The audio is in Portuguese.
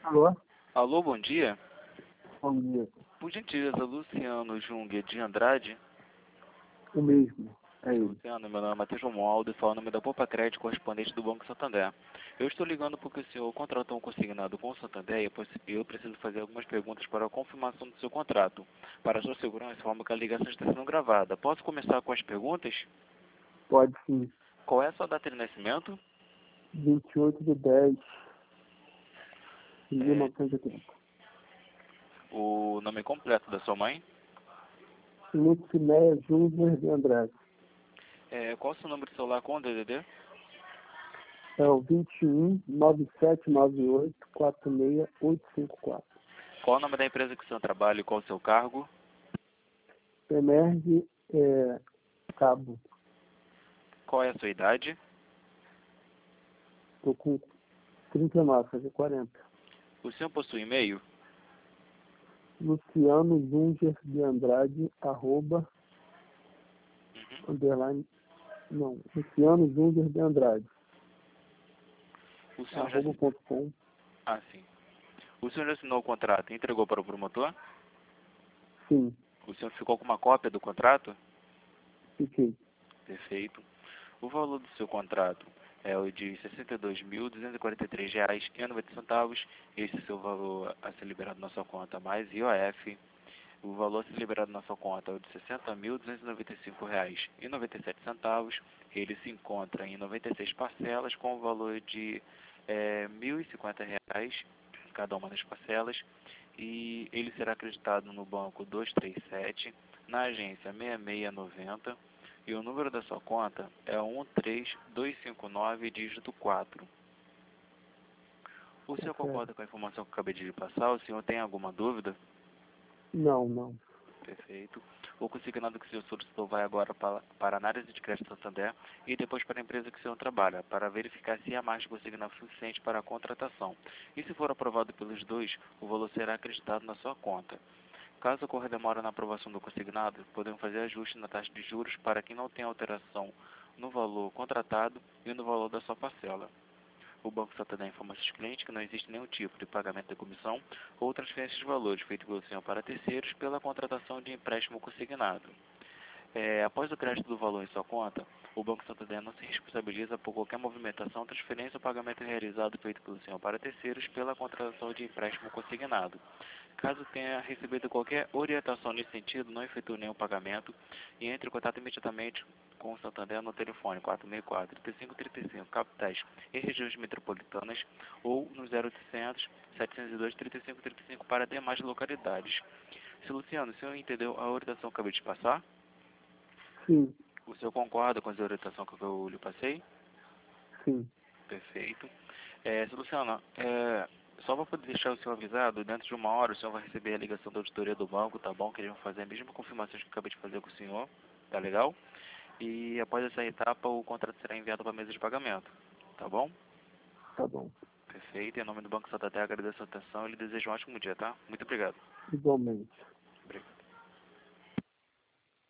Alô? Alô, bom dia. Bom dia. Por gentileza, Luciano Jung de Andrade. O mesmo. É ele. Luciano, meu nome é Matheus Romualdo e falo em nome da Poupa Crédito, correspondente do Banco Santander. Eu estou ligando porque o senhor contratou um consignado com o Santander e eu preciso fazer algumas perguntas para a confirmação do seu contrato. Para a sua segurança, informo que a ligação está sendo gravada. Posso começar com as perguntas? Pode sim. Qual é a sua data de nascimento? 28/10 de É, 1980. o nome completo da sua mãe? Lucinéia Júnior de Andrade. Qual o seu número de celular com o DDD? É o 21-9798-46854. Qual o nome da empresa que o senhor trabalha e qual o seu cargo? Emerge Cabo. Qual é a sua idade? Estou com 39, fazer 40. O senhor possui e-mail? Luciano Junger de Andrade, underline, não, Luciano Junger de Andrade, O senhor já... @.com. Ah, sim. O senhor já assinou o contrato e entregou para o promotor? Sim, O senhor ficou com uma cópia do contrato? fiquei. Perfeito. O valor do seu contrato é o de R$ 62.243,90. Esse é o seu valor a ser liberado na sua conta mais IOF. O valor a ser liberado na sua conta é o de R$ 60.295,97. Ele se encontra em 96 parcelas com o valor de R$ 1.050, cada uma das parcelas, e ele será acreditado no banco 237, na agência 6690, e o número da sua conta é 13259, dígito 4. O senhor concorda com a informação que eu acabei de lhe passar? O senhor tem alguma dúvida? Não. Perfeito. O consignado que o senhor solicitou vai agora para a análise de crédito Santander e depois para a empresa que o senhor trabalha, para verificar se há margem de consignado suficiente para a contratação. E se for aprovado pelos dois, o valor será acreditado na sua conta. Caso ocorra demora na aprovação do consignado, podemos fazer ajuste na taxa de juros para que não tenha alteração no valor contratado e no valor da sua parcela. O Banco Santander informa aos clientes que não existe nenhum tipo de pagamento de comissão ou transferência de valores feito pelo senhor para terceiros pela contratação de empréstimo consignado. Após o crédito do valor em sua conta, o Banco Santander não se responsabiliza por qualquer movimentação, transferência ou pagamento realizado feito pelo senhor para terceiros pela contratação de empréstimo consignado. Caso tenha recebido qualquer orientação nesse sentido, não efetue nenhum pagamento e entre em contato imediatamente com o Santander no telefone 464-3535, capitais e regiões metropolitanas, ou no 0800 702 3535 para demais localidades. Se Luciano, o senhor entendeu a orientação que eu acabei de passar? Sim, O senhor concorda com a orientação que eu lhe passei? sim. Perfeito. Luciano, só para poder deixar o senhor avisado, dentro de 1 hora o senhor vai receber a ligação da auditoria do banco, tá bom? Que eles vão fazer a mesma confirmação que eu acabei de fazer com o senhor, tá legal? E após essa etapa o contrato será enviado para a mesa de pagamento, tá bom? Tá bom. Perfeito. Em nome do Banco Santander, agradeço a atenção e lhe desejo um ótimo dia, tá? Muito obrigado. Igualmente. Obrigado.